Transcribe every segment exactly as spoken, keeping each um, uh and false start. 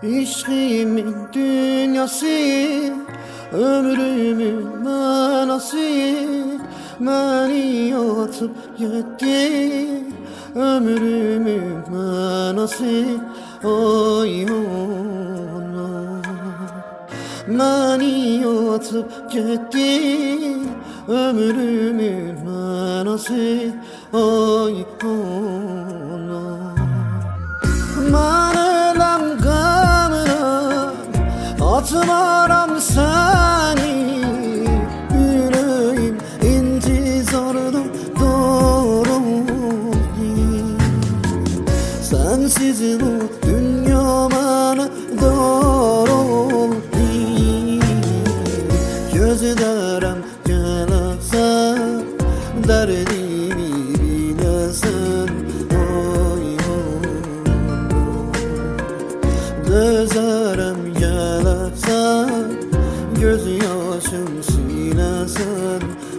İşkimin dünyası, ömrümün manası, məni atıp gitti. Ömrümün manası, ay ona, məni atıp gitti. Ömrümün manası, ay ona. Mən öləm qanına, atmaram səni. Yüreğim intizarda doğruldu. Sensiz bu dünya bana dar oldu. Gözlerim gələsən, dərdimi biləsən. Dözərəm gələsən, göz yaşım siləsən.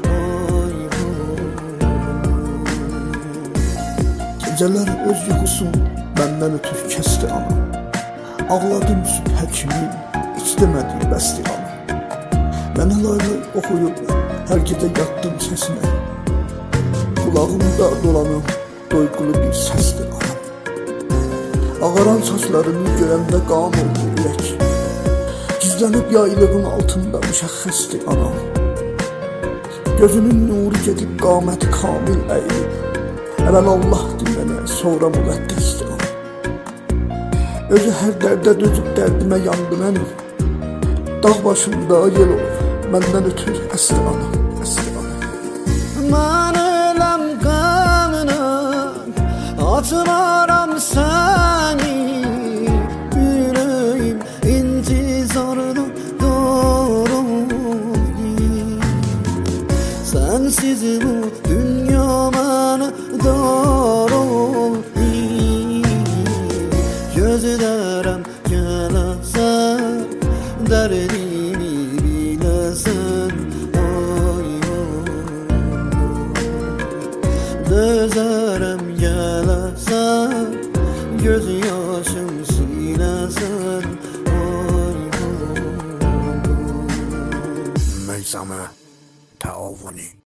Gecələr öz yuxusun məndən ötür kəsdi ana. Ağladım süt həkimin, heç demədi bəsdi ana. Mənə laylay oxuyub hər gecə yatdım səsinə. Qulağımda dolanım doyqulu bir səsdir ana. Ağaran saçlarını görəndə qan oldu ürək. Gizlənib yaylığın altında müşəxxəsdir anam. Gözünün nuru gedib qaməti kamil əyilib. Əvvəl Allahdır mənə, sonra müqəddəsdir anam. Özü hər dərdə dözüb dərdimə yandı mənim. Dağ başında yel olur, məndən ötür əsdi anam, əsdi anam. Mən öləm qanına, atmaram səni. Yüreğim intizarda doğruldu. Sensiz bu dünya bana dar oldu. Gözlerim gələsən, dərdimi biləsən. Dözərəm gələsən, göz yaşım siləsən. Meysame Təavuni.